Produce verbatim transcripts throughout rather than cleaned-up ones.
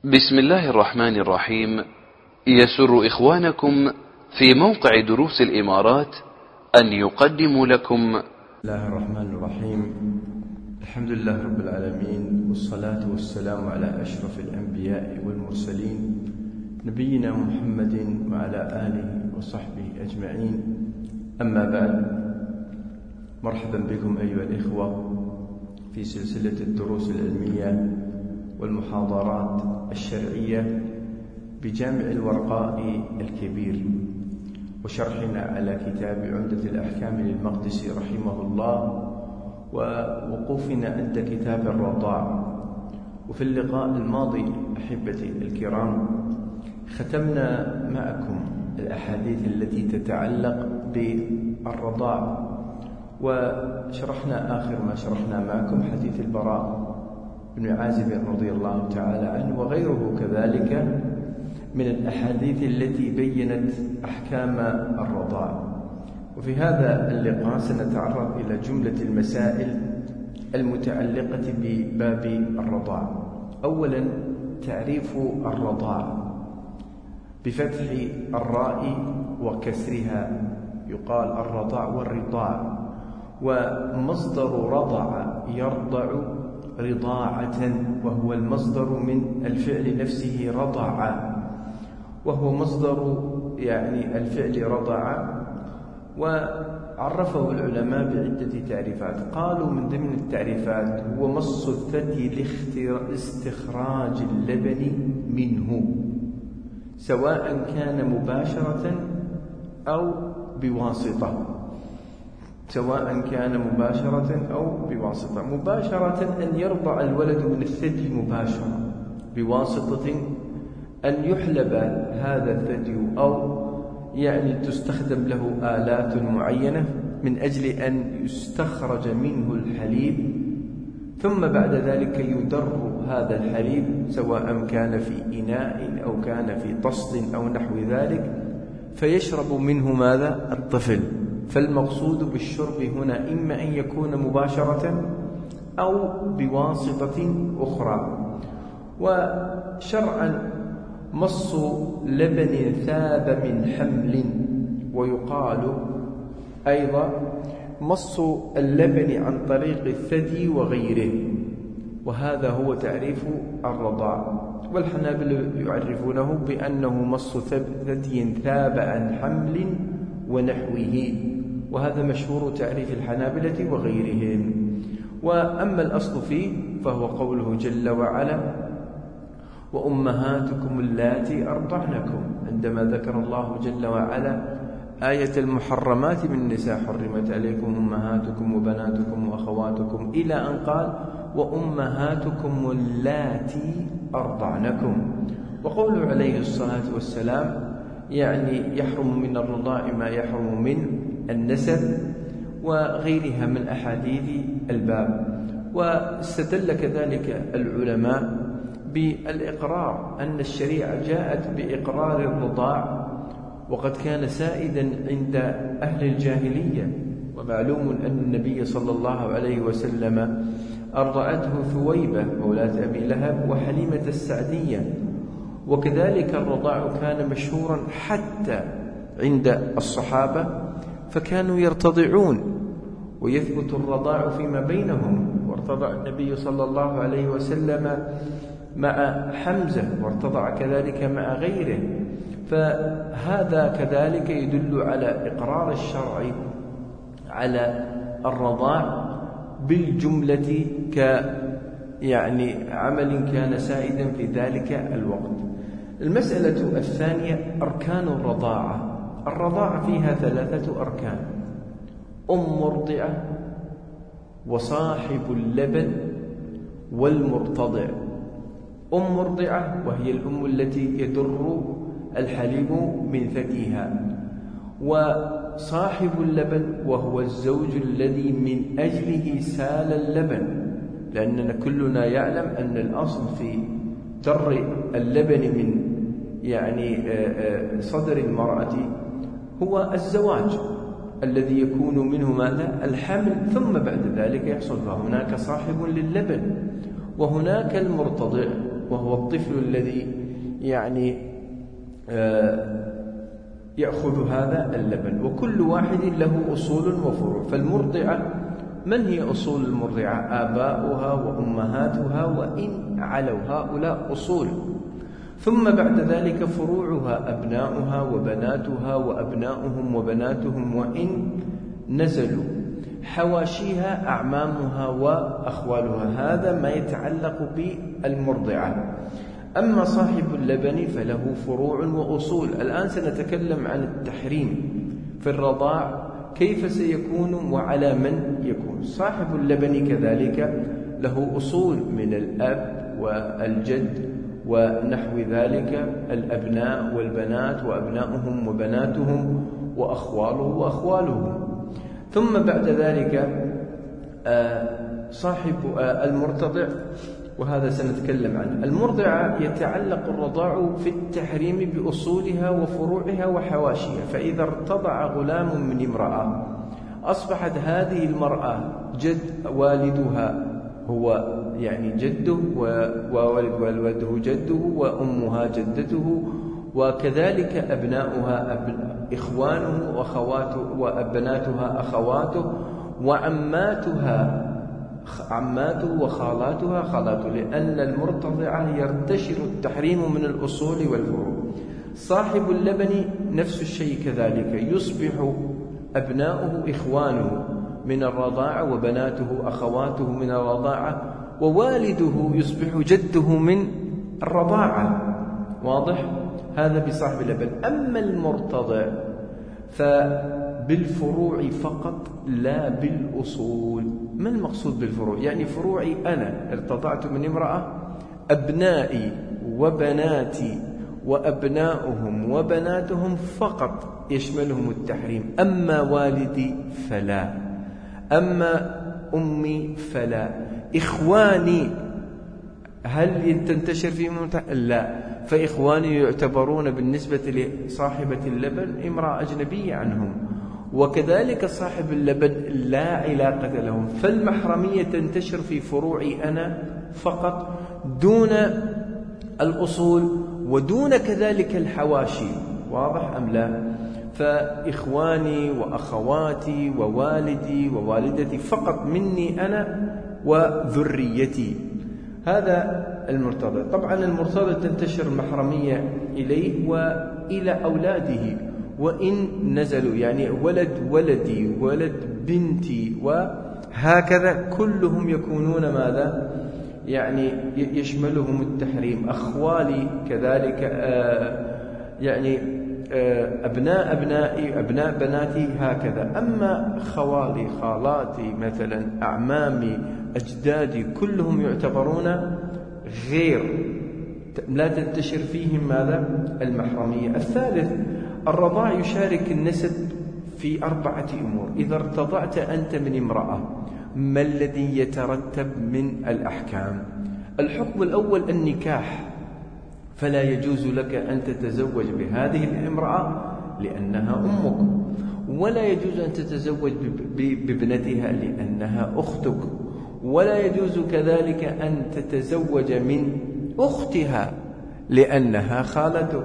بسم الله الرحمن الرحيم. يسر إخوانكم في موقع دروس الإمارات أن يقدموا لكم بسم الله الرحمن الرحيم. الحمد لله رب العالمين، والصلاة والسلام على أشرف الأنبياء والمرسلين نبينا محمد وعلى آله وصحبه أجمعين. أما بعد، مرحبا بكم أيها الإخوة في سلسلة الدروس العلمية والمحاضرات الشرعية بجامع الورقاء الكبير، وشرحنا على كتاب عمدة الأحكام للمقدسي رحمه الله، ووقوفنا عند كتاب الرضاع. وفي اللقاء الماضي أحبتي الكرام ختمنا معكم الأحاديث التي تتعلق بالرضاع، وشرحنا آخر ما شرحنا معكم حديث البراء بن عازب رضي الله تعالى عنه، وغيره كذلك من الأحاديث التي بيّنت أحكام الرضاع. وفي هذا اللقاء سنتعرض إلى جملة المسائل المتعلقة بباب الرضاع. أولا، تعريف الرضاع بفتح الراء وكسرها، يقال الرضاع والرضاع، ومصدر رضع يرضع رضاعة، وهو المصدر من الفعل نفسه رضع، وهو مصدر يعني الفعل رضع. وعرفه العلماء بعدة تعريفات. قالوا من ضمن التعريفات هو مص الثدي لاستخراج اللبن منه، سواء كان مباشرة أو بواسطة سواء كان مباشرة أو بواسطة. مباشرة أن يرضع الولد من الثدي مباشرة، بواسطة أن يحلب هذا الثدي أو يعني تستخدم له آلات معينة من أجل أن يستخرج منه الحليب، ثم بعد ذلك يدر هذا الحليب سواء كان في إناء أو كان في طست أو نحو ذلك، فيشرب منه ماذا؟ الطفل. فالمقصود بالشرب هنا إما أن يكون مباشرة أو بواسطة أخرى. وشرعا مص لبن ثاب من حمل، ويقال أيضا مص اللبن عن طريق الثدي وغيره، وهذا هو تعريف الرضاع. والحنابلة يعرفونه بأنه مص ثدي ثاب عن حمل ونحوه، وهذا مشهور تعريف الحنابلة وغيرهم. وأما الأصل فيه فهو قوله جل وعلا: وأمهاتكم اللاتي أرضعنكم، عندما ذكر الله جل وعلا آية المحرمات من النساء: حرمت عليكم أمهاتكم وبناتكم وأخواتكم، إلى أن قال: وأمهاتكم اللاتي أرضعنكم. وقوله عليه الصلاة والسلام يعني يحرم من الرضاع ما يحرم من النسب، وغيرها من أحاديث الباب. واستدل كذلك العلماء بالإقرار، أن الشريعة جاءت بإقرار الرضاع، وقد كان سائدا عند أهل الجاهلية. ومعلوم أن النبي صلى الله عليه وسلم أرضعته ثويبة مولاة أبي لهب وحليمة السعدية، وكذلك الرضاع كان مشهورا حتى عند الصحابة، فكانوا يرتضعون ويثبت الرضاع فيما بينهم. وارتضع النبي صلى الله عليه وسلم مع حمزة، وارتضع كذلك مع غيره. فهذا كذلك يدل على إقرار الشرع على الرضاع بالجملة ك يعني عمل كان سائدا في ذلك الوقت. المسألة الثانية أركان الرضاعة. الرضاعة فيها ثلاثة أركان: أم مرضعة، وصاحب اللبن، والمرتضع. أم مرضعة وهي الأم التي يدر الحليب من ثديها، وصاحب اللبن وهو الزوج الذي من أجله سال اللبن، لأننا كلنا يعلم أن الأصل في در اللبن من يعني صدر المرأة هو الزواج الذي يكون منه ماذا؟ الحمل، ثم بعد ذلك يحصل. فهناك صاحب للبن، وهناك المرتضع وهو الطفل الذي يعني يأخذ هذا اللبن، وكل واحد له أصول وفروع. فالمرضعة من هي أصول المرضعة؟ آباؤها وأمهاتها وإن علوا، هؤلاء أصول. ثم بعد ذلك فروعها أبناؤها وبناتها وأبناؤهم وبناتهم وإن نزلوا، حواشيها أعمامها وأخوالها. هذا ما يتعلق بالمرضعة. أما صاحب اللبن فله فروع وأصول. الآن سنتكلم عن التحريم في الرضاع، كيف سيكون وعلى من يكون. صاحب اللبن كذلك له أصول من الأب والجد ونحو ذلك، الأبناء والبنات وأبناؤهم وبناتهم وأخواله وأخوالهم. ثم بعد ذلك صاحب المرتضع، وهذا سنتكلم عنه. المرضعة يتعلق الرضاع في التحريم بأصولها وفروعها وحواشيها. فإذا ارتضع غلام من امرأة أصبحت هذه المرأة جد والدها هو يعني جده، ووالد والده جده، وأمها جدته، وكذلك أبناؤها أبناء إخوانه وأخواته، وأبناتها أخواته، وعماتها عماته، وخالاتها خالاته، لأن المرتضعة يرتشر التحريم من الأصول والفروع. صاحب اللبن نفس الشيء كذلك، يصبح أبناؤه إخوانه من الرضاعة، وبناته أخواته من الرضاعة، ووالده يصبح جده من الرضاعة. واضح؟ هذا بصاحب اللبن. أما المرتضع فبالفروع فقط لا بالأصول. ما المقصود بالفروع؟ يعني فروعي أنا ارتضعت من امرأة، أبنائي وبناتي وأبناؤهم وبناتهم فقط يشملهم التحريم. أما والدي فلا، أما أمي فلا. إخواني هل تنتشر فيهم؟ لا. فإخواني يعتبرون بالنسبة لصاحبة اللبن امرأة أجنبية عنهم، وكذلك صاحب اللبن لا علاقة لهم. فالمحرمية تنتشر في فروعي أنا فقط دون الأصول ودون كذلك الحواشي. واضح أم لا؟ فإخواني وأخواتي ووالدي ووالدتي فقط مني أنا وذريتي. هذا المرتضى. طبعا المرتضى تنتشر المحرمية إليه وإلى أولاده وإن نزلوا، يعني ولد ولدي ولد بنتي وهكذا، كلهم يكونون ماذا؟ يعني يشملهم التحريم. أخوالي كذلك، آه يعني آه أبناء أبنائي أبناء بناتي هكذا. أما خوالي خالاتي مثلا أعمامي أجدادي كلهم يعتبرون غير، لا تنتشر فيهم ماذا؟ المحرمية. الثالث الرضاع يشارك النسب في أربعة أمور. إذا ارتضعت أنت من امرأة ما الذي يترتب من الأحكام؟ الحكم الأول النكاح، فلا يجوز لك أن تتزوج بهذه الامرأة لأنها أمك، ولا يجوز أن تتزوج بابنتها لأنها أختك، ولا يجوز كذلك أن تتزوج من أختها لأنها خالتك،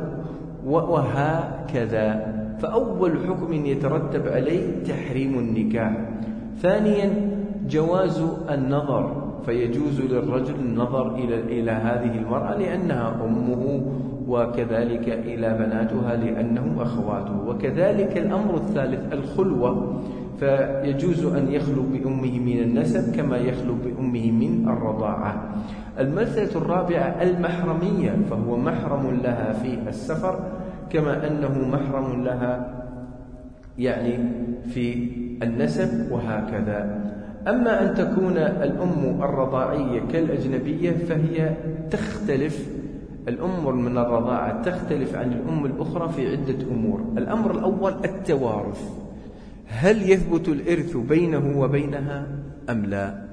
وهكذا. فأول حكم يترتب عليه تحريم النكاح. ثانيا جواز النظر، فيجوز للرجل النظر إلى إلى هذه المرأة لأنها أمه، وكذلك إلى بناتها لأنهم أخواته. وكذلك الأمر الثالث الخلوة، فيجوز أن يخلو بأمه من النسب كما يخلو بأمه من الرضاعة. المسألة الرابعة المحرمية، فهو محرم لها في السفر كما أنه محرم لها يعني في النسب وهكذا. أما أن تكون الأم الرضاعية كالأجنبية فهي تختلف، الأم من الرضاعة تختلف عن الأم الأخرى في عدة أمور. الأمر الأول التوارث، هل يثبت الإرث بينه وبينها أم لا؟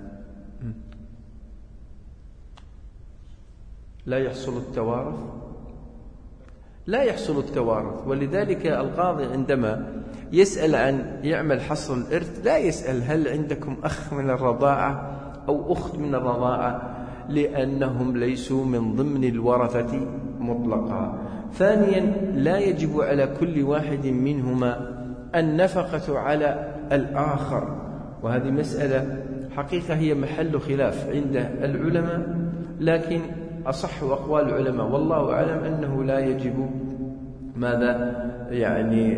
لا يحصل التوارث، لا يحصل التوارث. ولذلك القاضي عندما يسأل عن يعمل حصر الإرث لا يسأل هل عندكم أخ من الرضاعة أو أخت من الرضاعة، لأنهم ليسوا من ضمن الورثة مطلقا. ثانيا لا يجب على كل واحد منهما النفقة على الآخر، وهذه مسألة حقيقة هي محل خلاف عند العلماء، لكن أصح أقوال العلماء والله أعلم أنه لا يجب ماذا يعني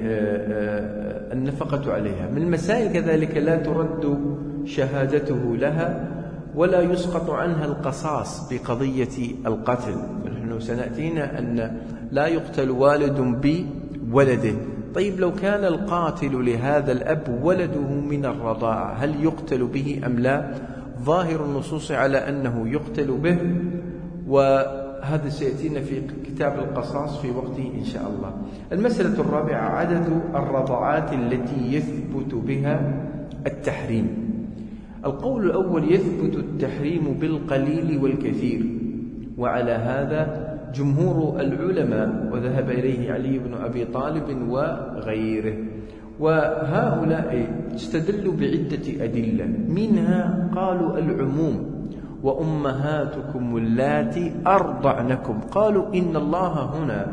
النفقة عليها. من المسائل كذلك لا ترد شهادته لها ولا يسقط عنها القصاص بقضية القتل. نحن سنأتينا أن لا يقتل والد بولده. طيب لو كان القاتل لهذا الأب ولده من الرضاعة هل يقتل به أم لا؟ ظاهر النصوص على أنه يقتل به، وهذا سيأتينا في كتاب القصاص في وقته إن شاء الله. المسألة الرابعة عدد الرضعات التي يثبت بها التحريم. القول الأول يثبت التحريم بالقليل والكثير، وعلى هذا جمهور العلماء وذهب إليه علي بن أبي طالب وغيره، وهؤلاء استدلوا بعدة أدلة، منها قالوا العموم وأمهاتكم اللاتي أرضعنكم. قالوا إن الله هنا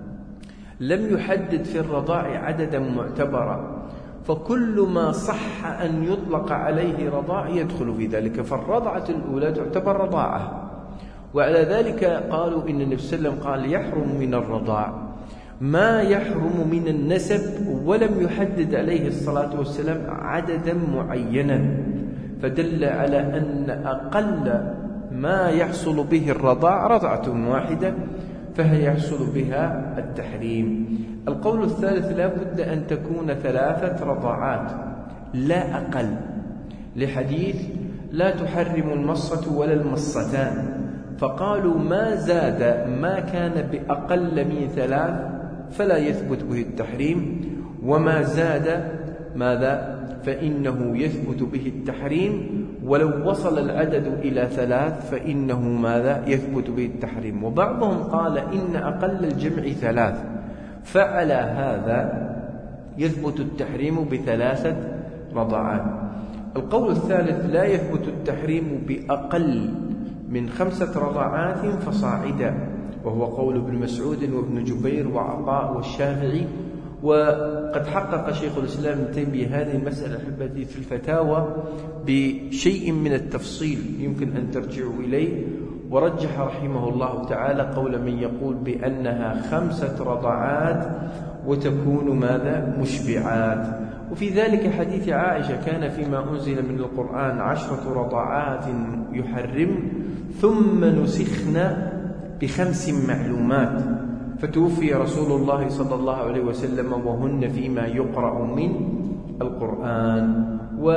لم يحدد في الرضاع عددا معتبرا، فكل ما صح أن يطلق عليه رضاع يدخل في ذلك، فالرضعة الأولى تعتبر رضاعة. وعلى ذلك قالوا إن النبي صلى الله عليه وسلم قال يحرم من الرضاع ما يحرم من النسب، ولم يحدد عليه الصلاة والسلام عددا معينا، فدل على أن أقل ما يحصل به الرضاع رضعة واحدة فهي يحصل بها التحريم. القول الثالث لا بد أن تكون ثلاثة رضاعات لا أقل، لحديث لا تحرم المصة ولا المصتان، فقالوا ما زاد ما كان بأقل من ثلاث فلا يثبت به التحريم، وما زاد ماذا فإنه يثبت به التحريم، ولو وصل العدد إلى ثلاث فإنه ماذا يثبت به التحريم. وبعضهم قال إن أقل الجمع ثلاث، فعلى هذا يثبت التحريم بثلاثة رضعات. القول الثالث لا يثبت التحريم بأقل من خمسة رضعات فصاعدا، وهو قول ابن مسعود وابن جبير وعطاء والشافعي. وقد حقق شيخ الإسلام ابن تيمية هذه المسألة أحبتي في الفتاوى بشيء من التفصيل يمكن أن ترجعوا إليه، ورجح رحمه الله تعالى قول من يقول بأنها خمسة رضعات وتكون ماذا مشبعات. وفي ذلك حديث عائشة كان فيما أنزل من القرآن عشرة رضعات يحرم ثم نسخنا بخمس معلومات، فتوفي رسول الله صلى الله عليه وسلم وهن فيما يقرأ من القرآن.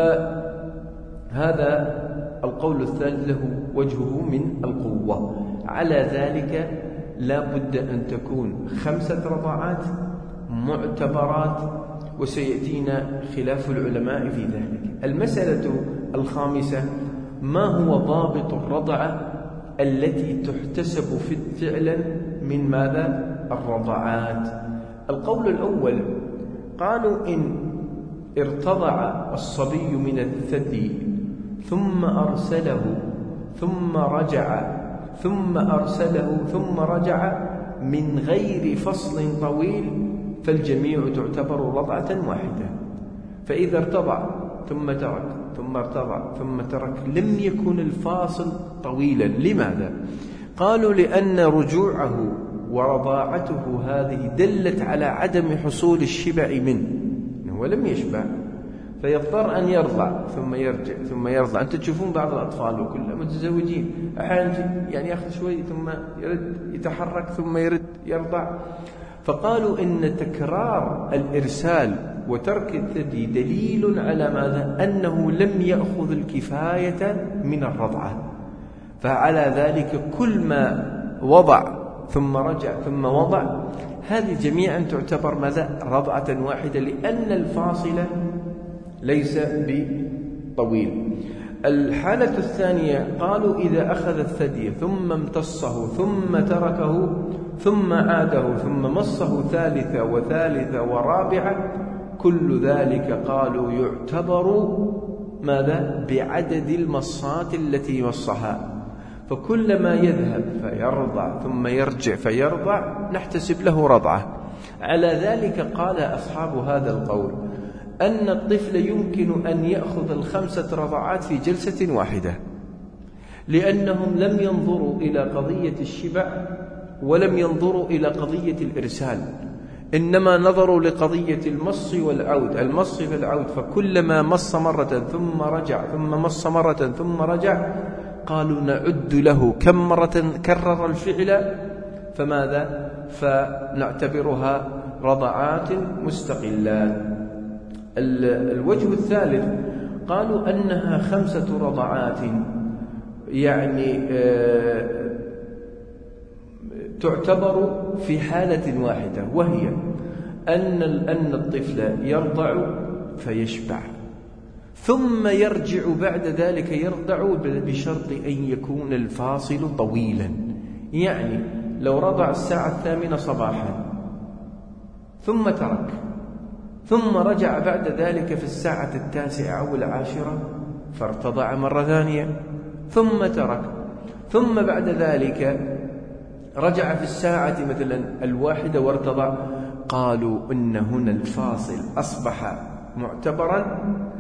وهذا القول الثالث له وجهه من القوة. على ذلك لا بد أن تكون خمسة رضعات معتبرات، وسيأتينا خلاف العلماء في ذلك. المسألة الخامسة ما هو ضابط الرضعة التي تحتسب فعلا من ماذا الرضعات؟ القول الأول قالوا إن ارتضع الصبي من الثدي ثم أرسله ثم رجع ثم أرسله ثم رجع من غير فصل طويل فالجميع تعتبر رضعة واحدة. فإذا ارتضع ثم ترك ثم ارتضع ثم ترك لم يكن الفاصل طويلا. لماذا؟ قالوا لأن رجوعه ورضاعته هذه دلت على عدم حصول الشبع منه، هو لم يشبع فيضطر أن يرضع ثم يرجع ثم يرضع. أنت تشوفون بعض الأطفال وكلهم متزوجين أحيانا يعني يأخذ شوي ثم يرد يتحرك ثم يرد يرضع. فقالوا إن تكرار الإرسال وترك الثدي دليل على ماذا؟ أنه لم يأخذ الكفاية من الرضعة، فعلى ذلك كل ما وضع ثم رجع ثم وضع هذه جميعا تعتبر ماذا؟ رضعة واحدة، لأن الفاصل ليس بطويل. الحالة الثانية قالوا إذا أخذ الثدي ثم امتصه ثم تركه ثم عاده ثم مصه ثالثة وثالثة ورابعة كل ذلك قالوا يعتبر ماذا؟ بعدد المصات التي مصها. فكلما يذهب فيرضع ثم يرجع فيرضع نحتسب له رضعة. على ذلك قال أصحاب هذا القول أن الطفل يمكن أن يأخذ الخمسة رضعات في جلسة واحدة، لأنهم لم ينظروا إلى قضية الشبع ولم ينظروا إلى قضية الإرسال، إنما نظروا لقضية المص والعود، المص والعود، فكلما مص مرة ثم رجع ثم مص مرة ثم رجع قالوا نعد له كم مرة كرر الفعل فماذا فنعتبرها رضعات مستقلات. الوجه الثالث قالوا أنها خمسة رضعات يعني تعتبر في حالة واحدة، وهي أن أن الطفل يرضع فيشبع ثم يرجع بعد ذلك يرضع بشرط أن يكون الفاصل طويلا. يعني لو رضع الساعة الثامنة صباحا ثم ترك ثم رجع بعد ذلك في الساعة التاسعة أو العاشرة فارتضع مرة ثانية ثم ترك ثم بعد ذلك رجع في الساعة مثلا الواحدة وارتضع، قالوا إن هنا الفاصل أصبح معتبرا.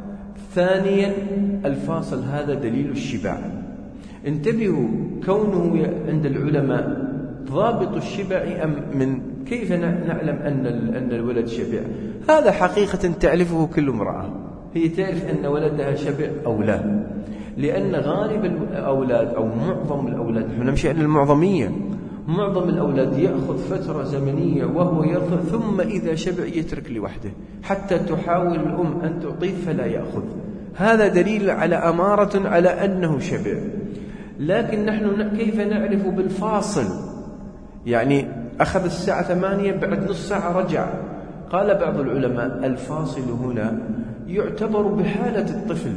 ثانيا الفاصل هذا دليل الشبع. انتبهوا، كونه عند العلماء ضابط الشبع أم من كيف نعلم أن أن الولد شبع؟ هذا حقيقة تعرفه كل امرأة، هي تعرف أن ولدها شبع أو لا، لأن غالب الأولاد أو معظم الأولاد، نحن نمشي على المعظمية، معظم الأولاد يأخذ فترة زمنية وهو يرضع ثم إذا شبع يترك لوحده، حتى تحاول الأم أن تعطيه فلا يأخذ. هذا دليل على أمارة على أنه شبع. لكن نحن كيف نعرف بالفاصل؟ يعني أخذ الساعة ثمانية بعد نص ساعة رجع. قال بعض العلماء الفاصل هنا يعتبر بحالة الطفل،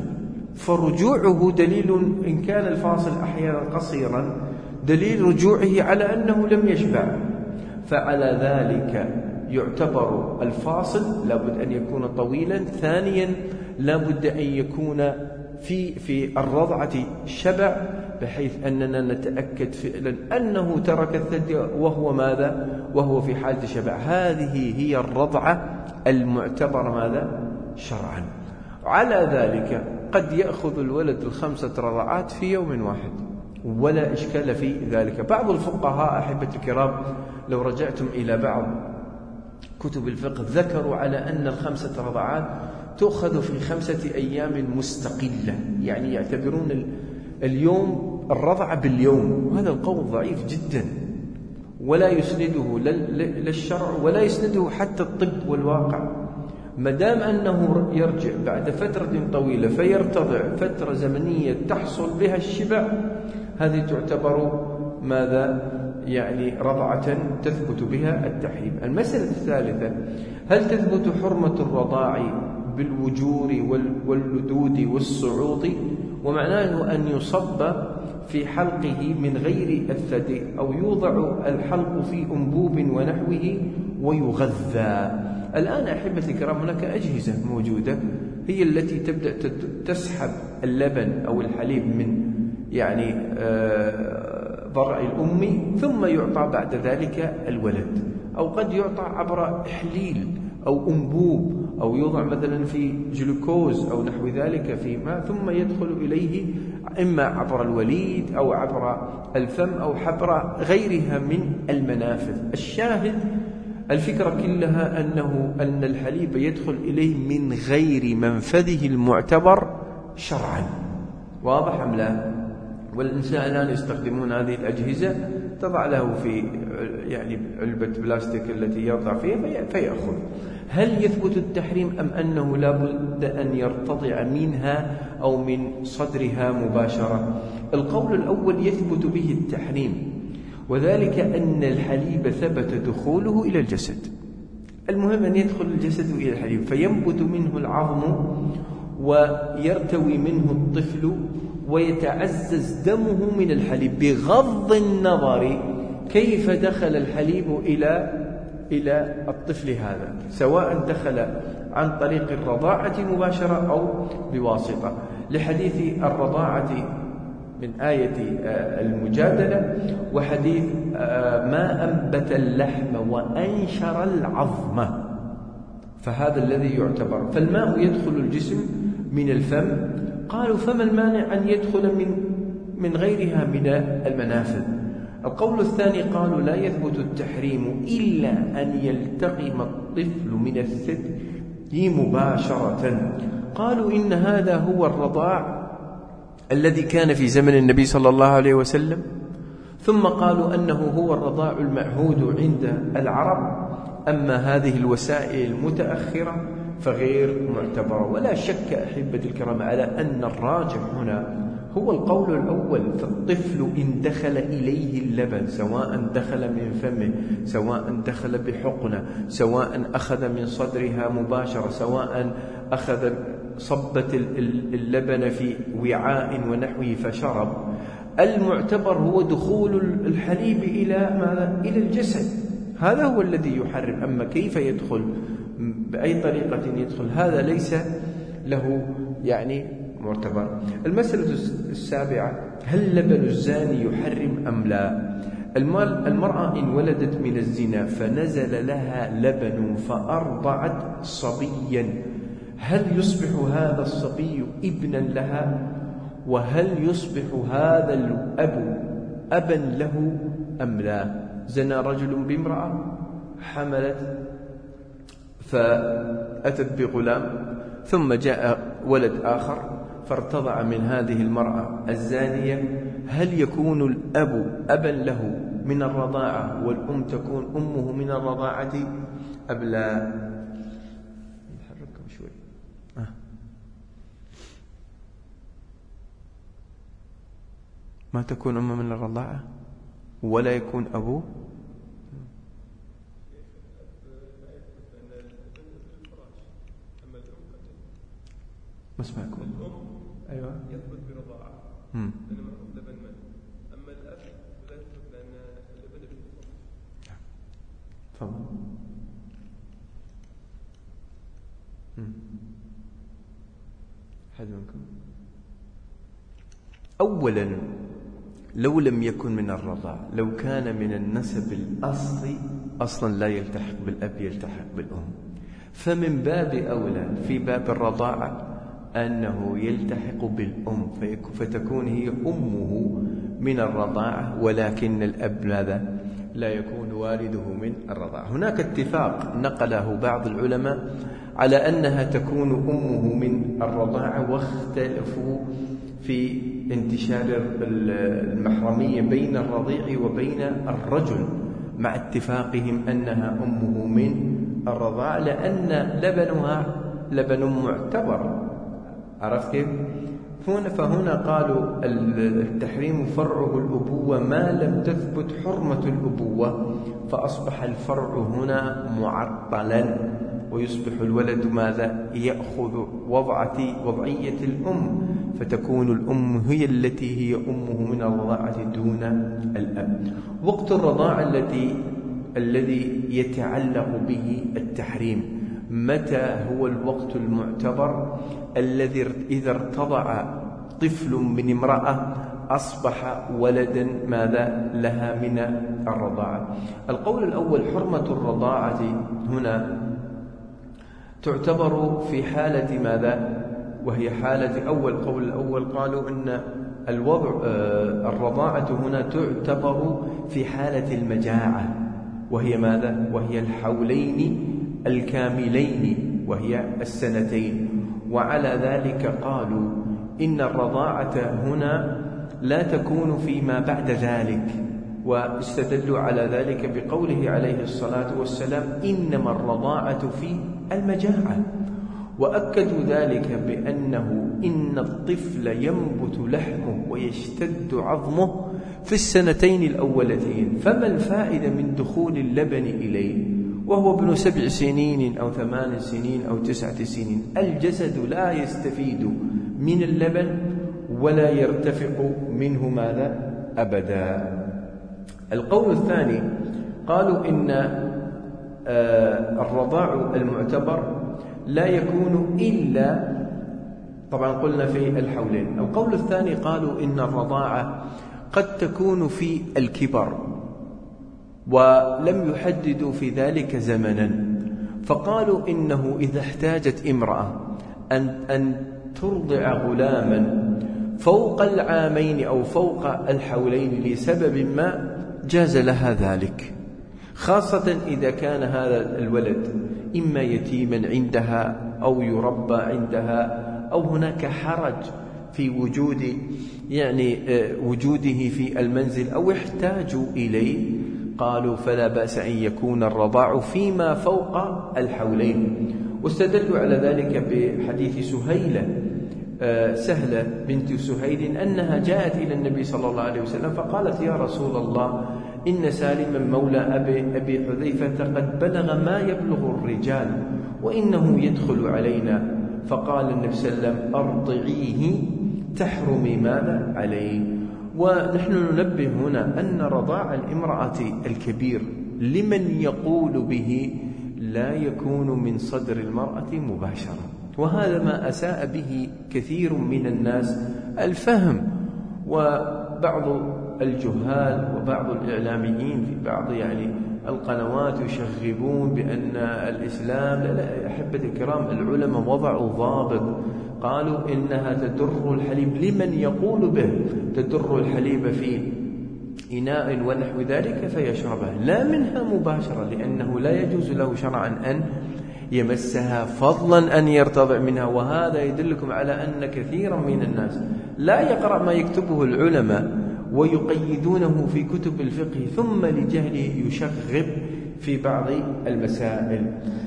فرجوعه دليل إن كان الفاصل أحيانا قصيرا دليل رجوعه على أنه لم يشبع، فعلى ذلك يعتبر الفاصل لابد أن يكون طويلا. ثانيا لابد أن يكون في في الرضعة شبع، بحيث أننا نتأكد فعلا أنه ترك الثدي وهو ماذا وهو في حالة شبع. هذه هي الرضعة المعتبرة ماذا شرعا. على ذلك قد يأخذ الولد الخمسة رضعات في يوم واحد ولا إشكال في ذلك. بعض الفقهاء أحبة الكرام لو رجعتم إلى بعض كتب الفقه ذكروا على أن الخمسة رضعات تأخذ في خمسة أيام مستقلة، يعني يعتبرون اليوم الرضعة باليوم، وهذا القول ضعيف جدا ولا يسنده للشرع ولا يسنده حتى الطب والواقع. مدام أنه يرجع بعد فترة طويلة فيرتضع فترة زمنية تحصل بها الشبع، هذه تعتبر ماذا يعني رضعة تثبت بها التحريم. المسألة الثالثة، هل تثبت حرمة الرضاع بالوجور واللدود والصعود؟ ومعناه أن يصب في حلقه من غير الثدي أو يوضع الحلق في أنبوب ونحوه ويغذى. الآن أحبتي الكرام هناك أجهزة موجودة هي التي تبدأ تسحب اللبن أو الحليب من يعني ضرع الأم ثم يعطى بعد ذلك الولد، أو قد يعطى عبر إحليل أو أنبوب أو يوضع مثلا في جلوكوز أو نحو ذلك في ماء ثم يدخل إليه إما عبر الوليد أو عبر الفم أو عبر غيرها من المنافذ. الشاهد الفكرة كلها أنه أن الحليب يدخل إليه من غير منفذه المعتبر شرعا. واضح أم لا؟ والإنسان الآن يستخدمون هذه الأجهزة تضع له في يعني علبة بلاستيك التي يرضع فيها فيأخذ. هل يثبت التحريم أم أنه لا بد أن يرتضع منها أو من صدرها مباشرة؟ القول الأول يثبت به التحريم، وذلك أن الحليب ثبت دخوله إلى الجسد. المهم أن يدخل الجسد إلى الحليب فينبت منه العظم ويرتوي منه الطفل ويتعزز دمه من الحليب، بغض النظر كيف دخل الحليب إلى إلى الطفل هذا، سواء دخل عن طريق الرضاعة مباشرة أو بواسطة. لحديث الرضاعة من آية المجادلة وحديث ما أنبت اللحم وأنشر العظم، فهذا الذي يعتبر. فالماء يدخل الجسم من الفم، قالوا فما المانع أن يدخل من من غيرها من المنافذ؟ القول الثاني قالوا لا يثبت التحريم إلا أن يلتقم الطفل من الثدي مباشرة. قالوا إن هذا هو الرضاع الذي كان في زمن النبي صلى الله عليه وسلم، ثم قالوا أنه هو الرضاع المعهود عند العرب، أما هذه الوسائل المتأخرة فغير معتبرة. ولا شك أحبتي الكرام على أن الراجح هنا هو القول الأول، فالطفل إن دخل إليه اللبن سواء دخل من فمه، سواء دخل بحقنة، سواء أخذ من صدرها مباشرة، سواء أخذ صبت اللبن في وعاء ونحوه فشرب، المعتبر هو دخول الحليب إلى ماذا؟ إلى الجسد، هذا هو الذي يحرم. أما كيف يدخل بأي طريقة يدخل هذا ليس له يعني معتبر. المسألة السابعة، هل لبن الزاني يحرم أم لا؟ المرأة إن ولدت من الزنا فنزل لها لبن فأرضعت صبيا، هل يصبح هذا الصبي ابنا لها؟ وهل يصبح هذا الأب أبا له أم لا؟ زنى رجل بامرأة حملت فأتت بغلام، ثم جاء ولد آخر فارتضع من هذه المرأة الزانية، هل يكون الأب أبا له من الرضاعة والأم تكون أمه من الرضاعة أم لا؟ نحرككم شوي. آه. ما تكون أمه من الرضاعة ولا يكون أبوه؟ ما اسمعكم؟ أيوة يثبت برضاعة بينما لبن من، أما الأب لا يثبت لأن اللبن بالفطرة. تفضل. حد منكم؟ أولا لو لم يكن من الرضاع، لو كان من النسب الأصلي أصلا لا يلتحق بالأب يلتحق بالأم، فمن باب أولى في باب الرضاعة أنه يلتحق بالأم فتكون هي أمه من الرضاعة، ولكن الأب ماذا؟ لا يكون والده من الرضاعة. هناك اتفاق نقله بعض العلماء على أنها تكون أمه من الرضاعة، واختلفوا في انتشار المحرمية بين الرضيع وبين الرجل، مع اتفاقهم أنها أمه من الرضاعة لأن لبنها لبن معتبر. عرفت كيف؟ فهنا قالوا التحريم فرعه الأبوة ما لم تثبت حرمة الأبوة، فأصبح الفرع هنا معطلا، ويصبح الولد ماذا؟ يأخذ وضعة وضعية الأم، فتكون الأم هي التي هي أمه من الرضاعة دون الأب. وقت الرضاعة التي الذي يتعلق به التحريم، متى هو الوقت المعتبر؟ الذي إذا ارتضع طفل من امرأة أصبح ولدا ماذا لها من الرضاعة. القول الأول حرمة الرضاعة هنا تعتبر في حالة ماذا؟ وهي حالة أول قول الأول قالوا إن الوضع الرضاعة هنا تعتبر في حالة المجاعة، وهي ماذا؟ وهي الحولين الكاملين وهي السنتين. وعلى ذلك قالوا إن الرضاعة هنا لا تكون فيما بعد ذلك، واستدلوا على ذلك بقوله عليه الصلاة والسلام إنما الرضاعة في المجاعة، وأكدوا ذلك بأنه إن الطفل ينبت لحمه ويشتد عظمه في السنتين الأولتين، فما الفائدة من دخول اللبن إليه وهو ابن سبع سنين أو ثمان سنين أو تسعة سنين؟ الجسد لا يستفيد من اللبن ولا يرتفق منه ماذا؟ أبدا. القول الثاني قالوا إن الرضاع المعتبر لا يكون إلا طبعا قلنا في الحولين. القول الثاني قالوا إن الرضاعة قد تكون في الكبر، ولم يحددوا في ذلك زمنا، فقالوا إنه إذا احتاجت امرأة أن, أن ترضع غلاما فوق العامين أو فوق الحولين لسبب ما جاز لها ذلك، خاصة إذا كان هذا الولد إما يتيما عندها أو يربى عندها أو هناك حرج في وجود يعني وجوده في المنزل أو يحتاج إليه. قالوا فلا بأس أن يكون الرضاع فيما فوق الحولين، واستدلوا على ذلك بحديث سهيلة سهلة بنت سهيل أنها جاءت إلى النبي صلى الله عليه وسلم فقالت يا رسول الله إن سالما مولى أبي, أبي حذيفة قد بلغ ما يبلغ الرجال وإنه يدخل علينا، فقال النبي صلى الله عليه وسلم أرضعيه تحرمي ماذا عليه. ونحن ننبه هنا أن رضاع الامرأة الكبير لمن يقول به لا يكون من صدر المرأة مباشرة، وهذا ما أساء به كثير من الناس الفهم، وبعض الجهال وبعض الإعلاميين في بعض يعني القنوات يشغبون بأن الإسلام لا لا أحبة الكرام، العلماء وضعوا ضابط، قالوا إنها تدر الحليب لمن يقول به، تدر الحليب في إناء ونحو ذلك فيشربه، لا منها مباشرة، لأنه لا يجوز له شرعا أن يمسها فضلا أن يرتضع منها. وهذا يدلكم على أن كثيرا من الناس لا يقرأ ما يكتبه العلماء ويقيدونه في كتب الفقه ثم لجهله يشغب في بعض المسائل.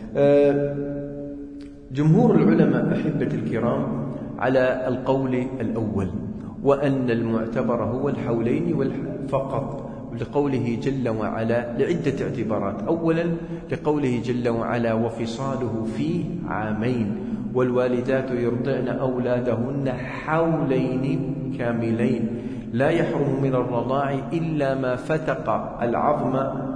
جمهور العلماء أحبة الكرام على القول الأول، وأن المعتبر هو الحولين فقط، لقوله جل وعلا لعدة اعتبارات. أولا لقوله جل وعلا وفصاله في عامين والوالدات يرضعن أولادهن حولين كاملين لا يحرم من الرضاع إلا ما فتق العظم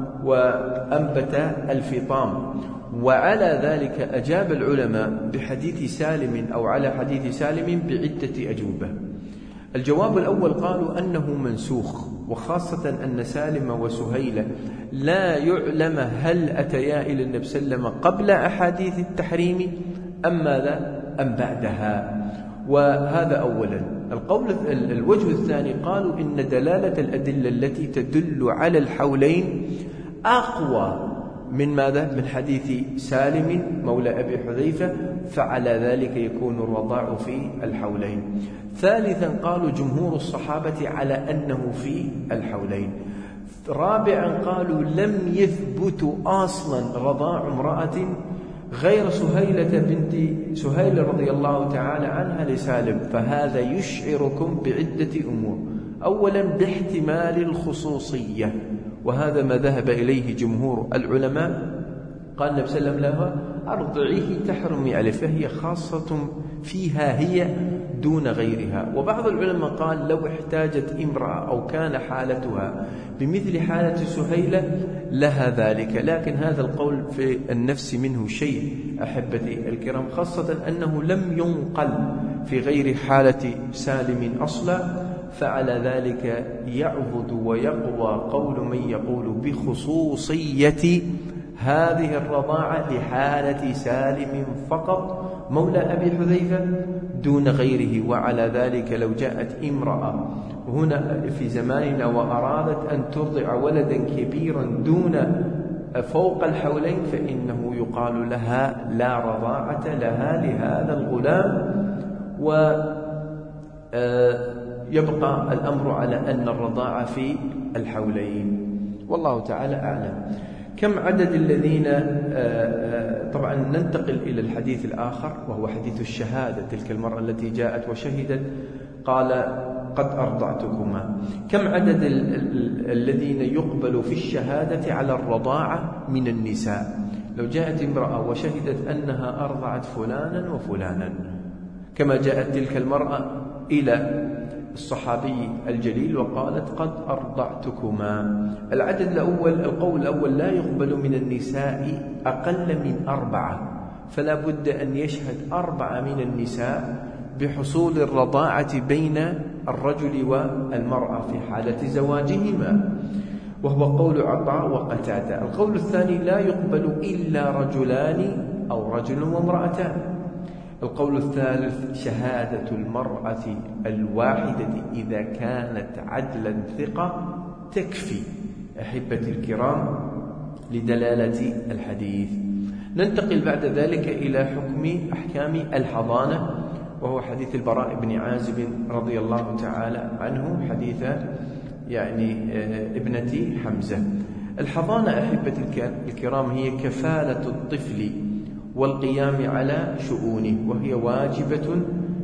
وأنبت الفطام. وعلى ذلك أجاب العلماء بحديث سالم أو على حديث سالم بعدة أجوبة. الجواب الأول قالوا أنه منسوخ، وخاصة أن سالم وسهيلة لا يعلم هل أتيا إلى النبي صلى الله عليه وسلم قبل أحاديث التحريم أم ماذا أم بعدها، وهذا أولا. القول الوجه الثاني قالوا إن دلالة الأدلة التي تدل على الحولين أقوى من ماذا من حديث سالم مولى أبي حذيفة، فعلى ذلك يكون الرضاع في الحولين. ثالثا قالوا جمهور الصحابة على أنه في الحولين. رابعا قالوا لم يثبت أصلا رضاع امرأة غير سهيلة بنت سهيل رضي الله تعالى عنها لسالم، فهذا يشعركم بعدة أمور. أولا باحتمال الخصوصية، وهذا ما ذهب إليه جمهور العلماء، قال النبي صلى الله عليه وسلم لها أرضعيه تحرمي عليه، فهي خاصة فيها هي دون غيرها. وبعض العلماء قال لو احتاجت امرأة أو كان حالتها بمثل حالة سهيلة لها ذلك، لكن هذا القول في النفس منه شيء أحبتي الكرام، خاصة أنه لم ينقل في غير حالة سالم أصلا، فعلى ذلك يعبد ويقوى قول من يقول بخصوصية هذه الرضاعة لحالة سالم فقط مولى أبي حذيفة دون غيره. وعلى ذلك لو جاءت امرأة هنا في زماننا وأرادت أن ترضع ولدا كبيرا دون فوق الحولين فإنه يقال لها لا رضاعة لها لهذا الغلام، ويبقى الأمر على أن الرضاعة في الحولين، والله تعالى أعلم. كم عدد الذين طبعا ننتقل إلى الحديث الآخر وهو حديث الشهادة، تلك المرأة التي جاءت وشهدت قال قد أرضعتكما. كم عدد الذين يقبل في الشهادة على الرضاعة من النساء؟ لو جاءت امرأة وشهدت أنها أرضعت فلانا وفلانا، كما جاءت تلك المرأة إلى الصحابي الجليل وقالت قد أرضعتكما. العدد الأول القول الأول لا يقبل من النساء أقل من أربعة، فلا بد أن يشهد أربعة من النساء بحصول الرضاعة بين الرجل والمرأة في حالة زواجهما، وهو قول عطاء وقتادة. القول الثاني لا يقبل إلا رجلان أو رجل وامرأتان. القول الثالث شهادة المرأة الواحدة إذا كانت عدلا ثقة تكفي أحبتي الكرام لدلالة الحديث. ننتقل بعد ذلك إلى حكم أحكام الحضانة، وهو حديث البراء بن عازب رضي الله تعالى عنه، حديث يعني ابنة حمزة. الحضانة أحبتي الكرام هي كفالة الطفل والقيام على شؤونه، وهي واجبة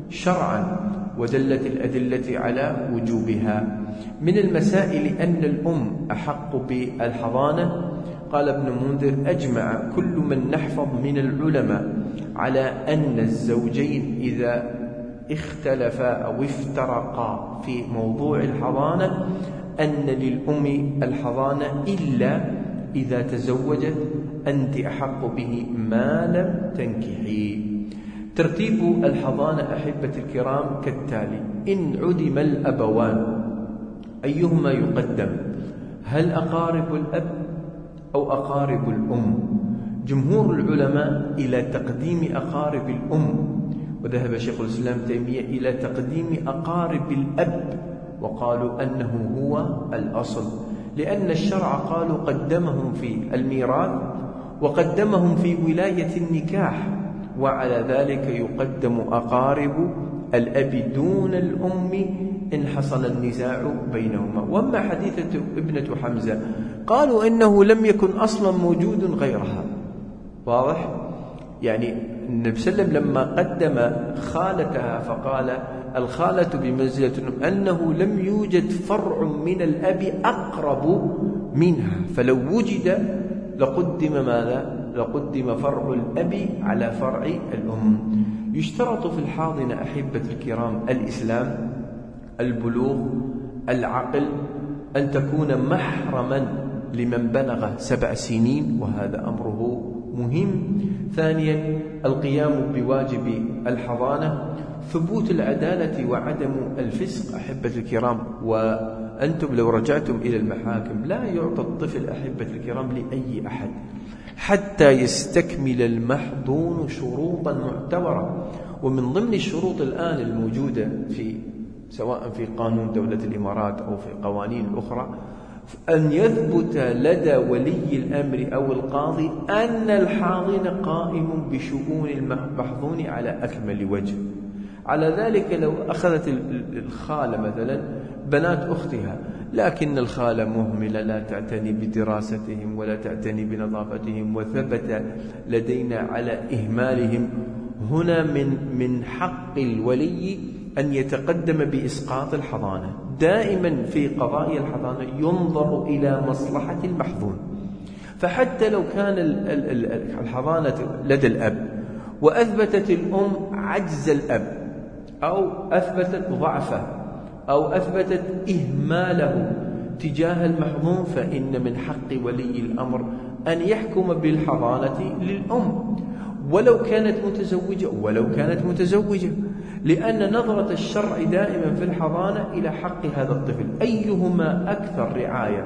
شرعا، ودلت الأدلة على وجوبها. من المسائل أن الأم أحق بالحضانة. قال ابن منذر: أجمع كل من نحفظ من العلماء على أن الزوجين إذا اختلفا أو افترقا في موضوع الحضانة أن للأم الحضانة إلا إذا تزوجت، أنت أحق به ما لم تنكحي. ترتيب الحضانة أحبة الكرام كالتالي: إن عدم الأبوان أيهما يقدم؟ هل أقارب الأب أو أقارب الأم؟ جمهور العلماء إلى تقديم أقارب الأم، وذهب شيخ الإسلام تيمية إلى تقديم أقارب الأب، وقالوا أنه هو الأصل، لأن الشرع قالوا قدمهم في الميراث وقدمهم في ولاية النكاح، وعلى ذلك يقدم أقارب الأب دون الأم إن حصل النزاع بينهما. وأما حديثة ابنة حمزة قالوا إنه لم يكن أصلا موجود غيرها. واضح؟ يعني النبي صلى الله عليه وسلم لما قدم خالتها فقال الخالة بمنزلة أنه لم يوجد فرع من الأب أقرب منها، فلو وجد لقدم ماذا؟ لقدم فرع الأب على فرع الأم. يشترط في الحاضنة أحبة الكرام الإسلام، البلوغ، العقل، أن تكون محرما لمن بلغ سبع سنين، وهذا أمره مهم. ثانيا القيام بواجب الحضانة، ثبوت العدالة وعدم الفسق أحبة الكرام. وأنتم لو رجعتم إلى المحاكم لا يعطى الطفل أحبة الكرام لأي أحد حتى يستكمل المحضون شروطا معتبرة. ومن ضمن الشروط الآن الموجودة في سواء في قانون دولة الإمارات أو في قوانين أخرى أن يثبت لدى ولي الأمر أو القاضي أن الحاضن قائم بشؤون المحظون على أكمل وجه. على ذلك لو أخذت الخالة مثلا بنات أختها، لكن الخالة مهملة لا تعتني بدراستهم ولا تعتني بنظافتهم، وثبت لدينا على إهمالهم، هنا من من حق الولي أن يتقدم بإسقاط الحضانة. دائما في قضاء الحضانة ينظر إلى مصلحة المحظون، فحتى لو كان الحضانة لدى الأب وأثبتت الأم عجز الأب أو أثبتت ضعفه أو أثبتت إهماله تجاه المحظون، فإن من حق ولي الأمر أن يحكم بالحضانة للأم ولو كانت متزوجة ولو كانت متزوجة لأن نظرة الشرع دائما في الحضانة إلى حق هذا الطفل، أيهما أكثر رعاية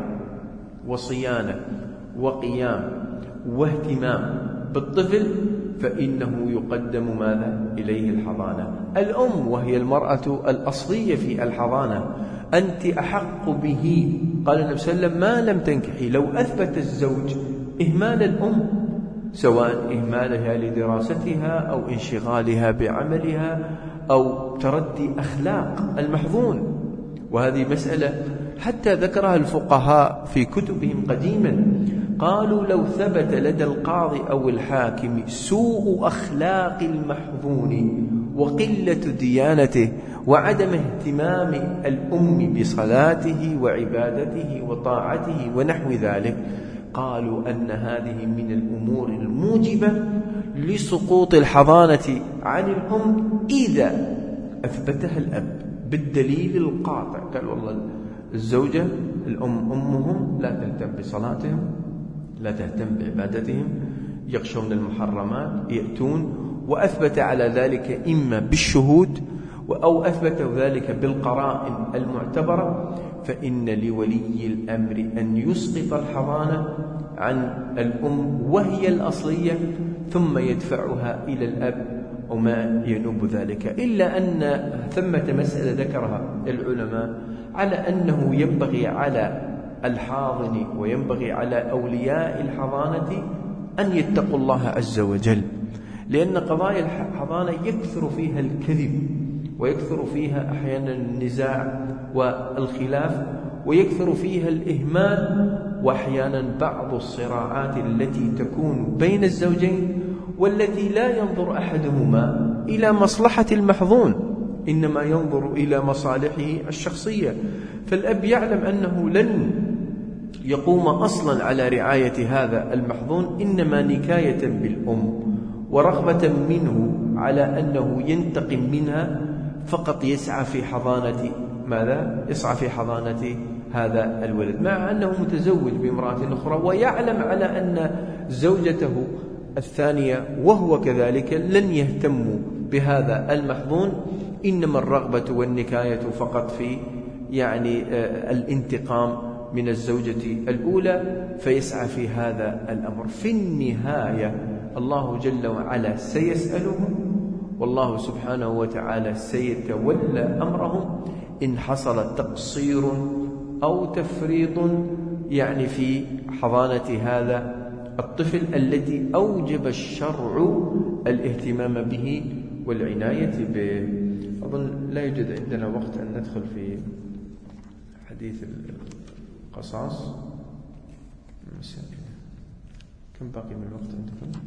وصيانة وقيام واهتمام بالطفل فإنه يقدم ماذا؟ إليه الحضانة. الأم وهي المرأة الأصلية في الحضانة أنت أحق به. قال النبي صلى الله عليه وسلم ما لم تنكحي. لو أثبت الزوج إهمال الأم سواء إهمالها لدراستها أو انشغالها بعملها أو تردي أخلاق المحظون، وهذه مسألة حتى ذكرها الفقهاء في كتبهم قديما، قالوا لو ثبت لدى القاضي أو الحاكم سوء أخلاق المحظون وقلة ديانته وعدم اهتمام الأم بصلاته وعبادته وطاعته ونحو ذلك، قالوا أن هذه من الأمور الموجبة لسقوط الحضانة عن الأم إذا أثبتها الأب بالدليل القاطع. قال والله الزوجة الأم أمهم لا تهتم بصلاتهم، لا تهتم بعبادتهم، يخشون المحرمات، يأتون، وأثبت على ذلك إما بالشهود أو أثبته ذلك بالقرائن المعتبرة، فإن لولي الأمر أن يسقط الحضانة عن الأم وهي الأصلية ثم يدفعها إلى الأب وما ينوب ذلك. إلا أن ثمة مسألة ذكرها العلماء على أنه ينبغي على الحاضن وينبغي على أولياء الحضانة أن يتقوا الله عز وجل، لأن قضايا الحضانة يكثر فيها الكذب ويكثر فيها أحيانا النزاع والخلاف ويكثر فيها الإهمال، وأحيانا بعض الصراعات التي تكون بين الزوجين والتي لا ينظر أحدهما إلى مصلحة المحظون، إنما ينظر إلى مصالحه الشخصية. فالأب يعلم أنه لن يقوم أصلا على رعاية هذا المحظون، إنما نكاية بالأم ورغبة منه على أنه ينتقم منها، فقط يسعى في حضانة ماذا؟ يسعى في حضانة هذا الولد، مع أنه متزوج بامرأة أخرى ويعلم على أن زوجته الثانية وهو كذلك لن يهتموا بهذا المحظون، إنما الرغبة والنكاية فقط في يعني الانتقام من الزوجة الأولى، فيسعى في هذا الأمر. في النهاية الله جل وعلا سيسألهم، والله سبحانه وتعالى سيتولى أمرهم إن حصل تقصير أو تفريط يعني في حضانة هذا الطفل التي أوجب الشرع الاهتمام به والعناية به. أظن لا يوجد عندنا وقت أن ندخل في حديث القصاص. كم باقي من الوقت عندكم؟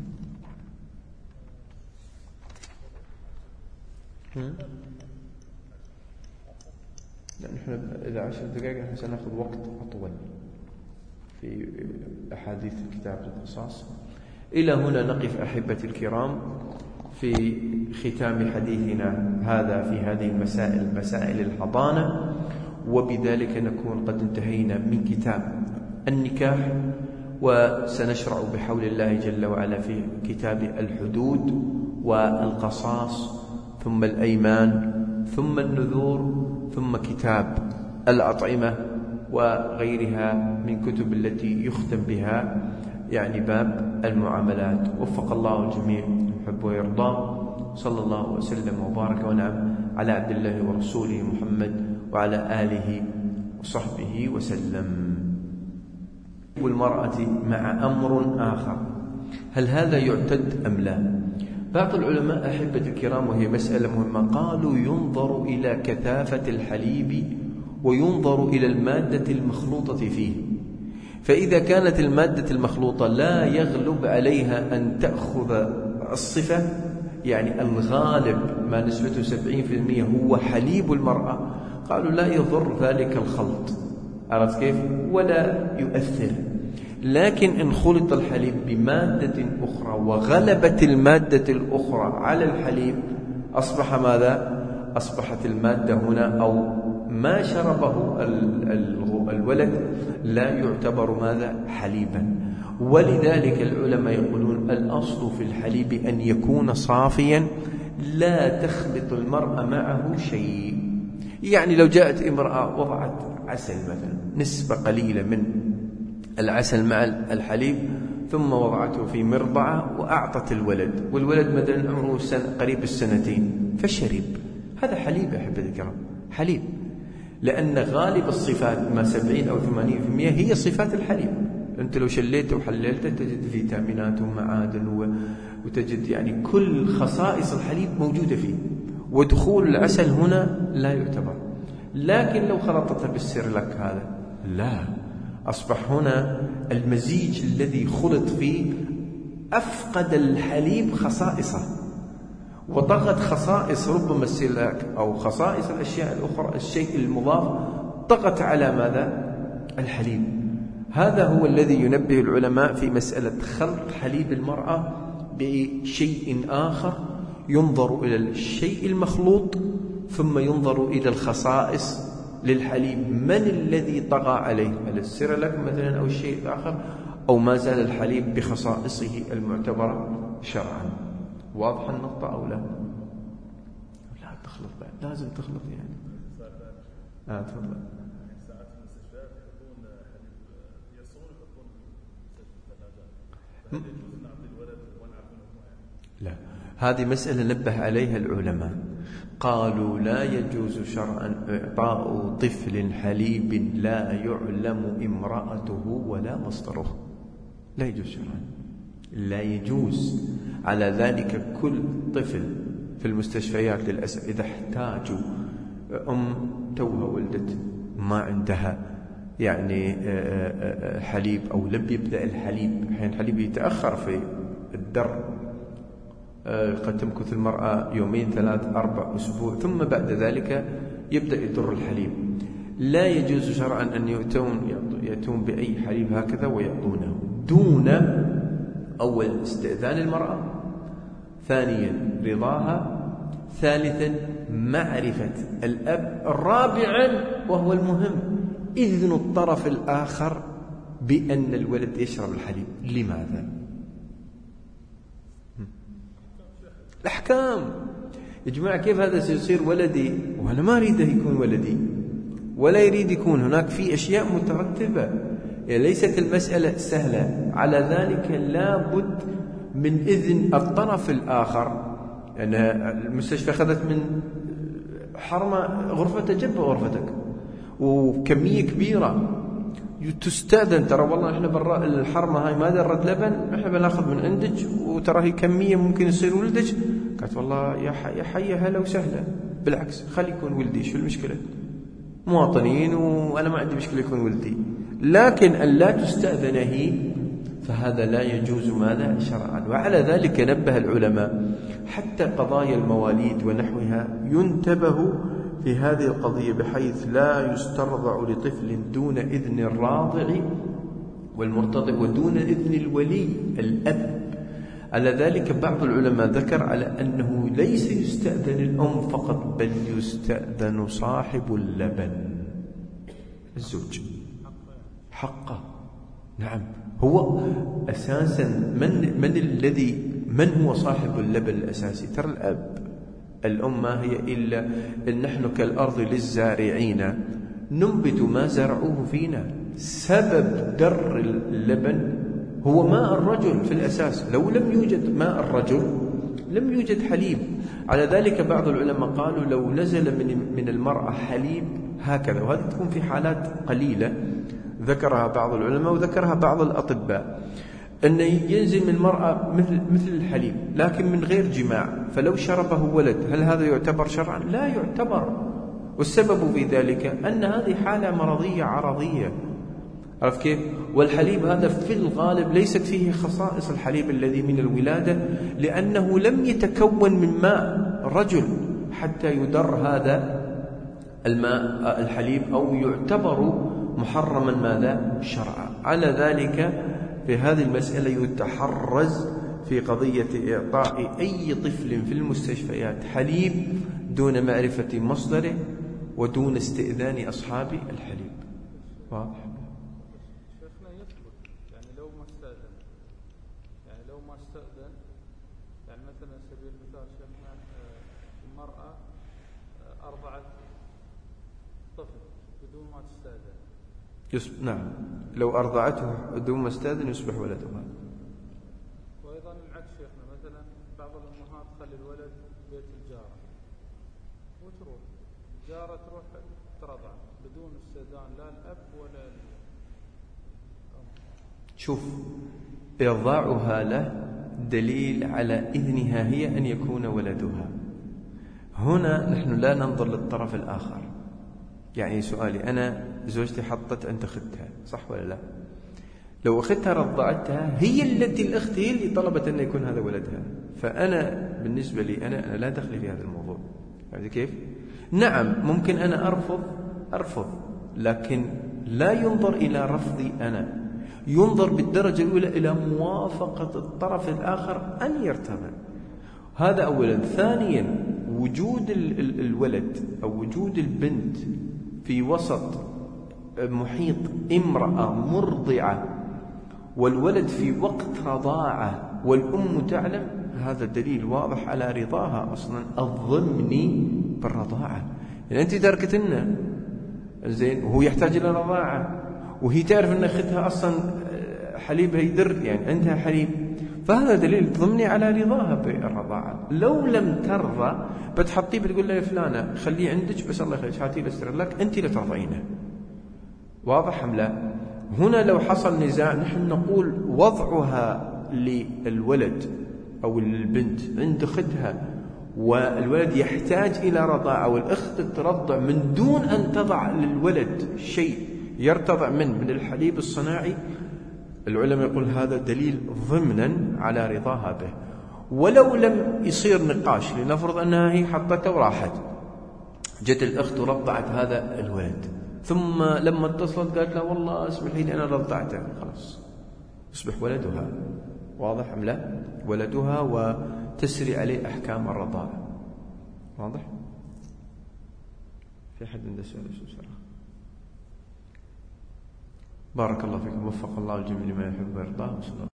نحن إذا عشر دقائق نحن سنأخذ وقت أطول في أحاديث كتاب القصاص. إلى هنا نقف أحبتي الكرام في ختام حديثنا هذا في هذه المسائل، مسائل الحضانة، وبذلك نكون قد انتهينا من كتاب النكاح، وسنشرع بحول الله جل وعلا في كتاب الحدود والقصاص، ثم الأيمان، ثم النذور، ثم كتاب الأطعمة وغيرها من كتب التي يختم بها يعني باب المعاملات. وفق الله الجميع يحب ويرضى. صلى الله وسلم وبارك ونعم على عبد الله ورسوله محمد وعلى آله وصحبه وسلم. والمرأة مع أمر آخر، هل هذا يعتد أم لا؟ بعض العلماء أحبة الكرام، وهي مسألة مهمة، قالوا ينظر إلى كثافة الحليب وينظر إلى المادة المخلوطة فيه، فإذا كانت المادة المخلوطة لا يغلب عليها أن تأخذ الصفة، يعني الغالب ما نسبته سبعين في المئة هو حليب المرأة، قالوا لا يضر ذلك الخلط، عرفت كيف؟ ولا يؤثر. لكن إن خلط الحليب بمادة أخرى وغلبت المادة الأخرى على الحليب، أصبح ماذا؟ أصبحت المادة هنا أو ما شربه الولد لا يعتبر ماذا؟ حليبا. ولذلك العلماء يقولون الأصل في الحليب أن يكون صافيا لا تخلط المرأة معه شيء. يعني لو جاءت امرأة وضعت عسل مثلا، نسبة قليلة من العسل مع الحليب، ثم وضعته في مرضعة وأعطت الولد، والولد مثلا عمره سنة قريب السنتين فشرب، هذا حليب يا أحبتي الكرام، حليب، لأن غالب الصفات ما سبعين أو ثمانين في المئة هي صفات الحليب. أنت لو شليته وحللته تجد فيتامينات ومعادن وتجد يعني كل خصائص الحليب موجودة فيه، ودخول العسل هنا لا يعتبر. لكن لو خلطته بالسيرلك هذا لا، أصبح هنا المزيج الذي خلط فيه أفقد الحليب خصائصه وطغت خصائص ربما السيرلك أو خصائص الأشياء الأخرى، الشيء المضاف طغت على ماذا؟ الحليب. هذا هو الذي ينبه العلماء في مسألة خلط حليب المرأة بشيء آخر، ينظر إلى الشيء المخلوط ثم ينظر إلى الخصائص للحليب، من الذي طغى عليه، هل السيرلك مثلا أو الشيء الآخر، أو ما زال الحليب بخصائصه المعتبرة شرعا. واضح النقطة أو لا؟ لا تخلط بعد، لازم تخلط يعني. اه تفضل. ساعات المستشفيات يحطون حليب يصون يحطون في الثلاجات، فهل يجوز نعطي الولد ونعرف منه يعني؟ لا، هذه مسألة نبه عليها العلماء، قالوا لا يجوز شرعا إعطاء طفل حليب لا يعلم امرأته ولا مصدره، لا يجوز شرعا، لا يجوز. على ذلك كل طفل في المستشفيات للأسف إذا احتاجوا أم توها ولدت ما عندها يعني حليب أو لم يبدأ الحليب، أحيانا الحليب يتأخر في الدر، قد تمكث المرأة يومين ثلاث أربع أسبوع ثم بعد ذلك يبدأ يدر الحليب، لا يجوز شرعا أن يأتون يأتون بأي حليب هكذا ويعطونه دون أول استئذان المرأة، ثانيا رضاها، ثالثا معرفة الأب، رابعا وهو المهم إذن الطرف الآخر بأن الولد يشرب الحليب. لماذا؟ الأحكام يا جماعة، كيف هذا سيصير ولدي وأنا ما أريده يكون ولدي ولا يريد يكون؟ هناك في أشياء مترتبة، يعني ليست المسألة سهلة. على ذلك لا بد من إذن الطرف الآخر. يعني المستشفى أخذت من حرمة غرفة جنب غرفتك وكمية كبيرة تستأذن، ترى والله احنا برا الحرمة هاي ما درت لبن، احنا بناخذ من عندك وترى هي كمية ممكن يصير ولدك. قالت والله يا حي يا حي هلا وسهلا، بالعكس خلي يكون ولدي، شو المشكلة؟ مواطنين وأنا ما عندي مشكلة يكون ولدي، لكن أن لا تستأذن هي فهذا لا يجوز ماذا شرعا. وعلى ذلك نبه العلماء حتى قضايا المواليد ونحوها ينتبه في هذه القضية، بحيث لا يسترضع لطفل دون إذن الراضع والمرتضع ودون إذن الولي الأب. على ذلك بعض العلماء ذكر على أنه ليس يستأذن الأم فقط، بل يستأذن صاحب اللبن الزوج، حقه. نعم، هو أساسا من من الذي من هو صاحب اللبن الأساسي؟ ترى الأب. الأم ما هي إلا إن نحن كالأرض للزارعين ننبت ما زرعوه فينا. سبب در اللبن هو ماء الرجل في الأساس، لو لم يوجد ماء الرجل لم يوجد حليب. على ذلك بعض العلماء قالوا لو نزل من من المرأة حليب هكذا، وهذه تكون في حالات قليلة ذكرها بعض العلماء وذكرها بعض الأطباء، أن ينزل من المرأة مثل مثل الحليب لكن من غير جماع، فلو شربه ولد هل هذا يعتبر شرعا؟ لا يعتبر. والسبب في ذلك أن هذه حالة مرضية عرضية، عرف كيف؟ والحليب هذا في الغالب ليست فيه خصائص الحليب الذي من الولادة، لأنه لم يتكون من ماء رجل حتى يدر هذا الماء الحليب أو يعتبر محرما ماذا شرعا. على ذلك في هذه المسألة يتحرز في قضية إعطاء أي طفل في المستشفيات حليب دون معرفة مصدره ودون استئذان أصحاب الحليب. واضح؟ شيخنا يثبت يعني لو ما استأذن، يعني لو ما استأذن، يعني مثلا سبيل المثال شيخنا المرأة أرضعت طفل بدون ما تستأذن. يصبح نعم، لو أرضعته بدون ما استأذن يصبح ولدها. وأيضا العكس شيخنا، مثلا بعض الأمهات تخلي الولد بيت الجارة وتروح جارة تروح ترضع بدون استئذان لا الأب ولا الأم. شوف، إرضاعها له دليل على إذنها هي أن يكون ولدها. هنا نحن لا ننظر للطرف الآخر. يعني سؤالي أنا زوجتي حطت أنت أختها، صح ولا لا؟ لو أختها رضعتها هي التي الأخت هي اللي طلبت أن يكون هذا ولدها، فأنا بالنسبة لي أنا, أنا لا دخل في هذا الموضوع. يعني كيف؟ نعم ممكن أنا أرفض أرفض لكن لا ينظر إلى رفضي أنا، ينظر بالدرجة الأولى إلى موافقة الطرف الآخر أن يرتضي. هذا أولا. ثانيا وجود الولد أو وجود البنت في وسط محيط امرأة مرضعة والولد في وقت رضاعة والأم تعلم، هذا دليل واضح على رضاها أصلا الضمني بالرضاعة، يعني أنت تركتنا زين وهو يحتاج إلى رضاعة، وهي تعرف أن أختها أصلا حليبها يدر، يعني عندها حليب، فهذا دليل ضمني على رضاها بالرضاعة. لو لم ترضى بتحطيه بتقول له يا فلانة خليه عندك بس الله يخليك هاتي له سريلاك أنت لا ترضعينه. واضح أم لا؟ هنا لو حصل نزاع نحن نقول وضعها للولد أو للبنت عند أختها والولد يحتاج إلى رضاعة والأخت ترضع من دون أن تضع للولد شيء يرتضع منه من الحليب الصناعي، العلماء يقول هذا دليل ضمنا على رضاها به. ولو لم يصير نقاش، لنفرض أنها هي حطته وراحت، جت الأخت ورضعت هذا الولد، ثم لما اتصلت قالت له والله اسمحي لي أنا رضعته، خلاص يصبح ولدها. واضح أم لا؟ ولدها وتسري عليه أحكام الرضاعة. واضح؟ في أحد عنده سؤال؟ بارك الله فيكم، وفق الله الجميع لما يحب ويرضاه.